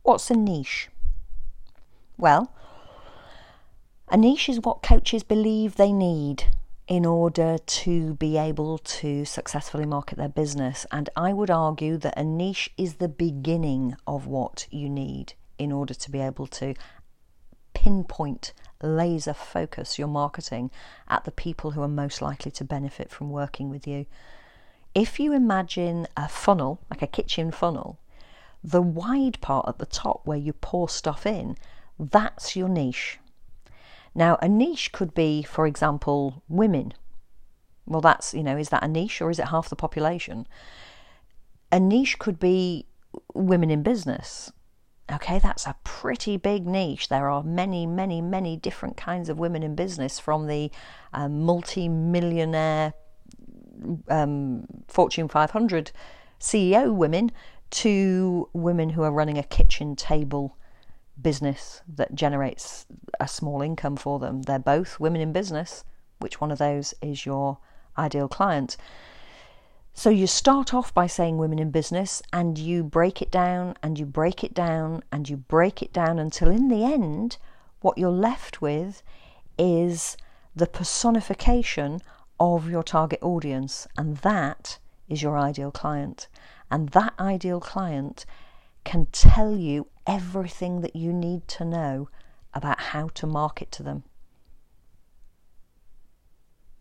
What's a niche? Well, a niche is what coaches believe they need in order to be able to successfully market their business. And I would argue that a niche is the beginning of what you need in order to be able to pinpoint, laser focus your marketing at the people who are most likely to benefit from working with you. If you imagine a funnel, like a kitchen funnel, the wide part at the top where you pour stuff in, that's your niche. Now, a niche could be, for example, women. Well, that's, is that a niche or is it half the population? A niche could be women in business. Okay, that's a pretty big niche. There are many, many, many different kinds of women in business, from the multi-millionaire Fortune 500 CEO women to women who are running a kitchen table business that generates a small income for them. They're both women in business. Which one of those is your ideal client? So you start off by saying women in business, and you break it down and you break it down and you break it down until in the end what you're left with is the personification of your target audience, and that is your ideal client. And that ideal client can tell you everything that you need to know about how to market to them.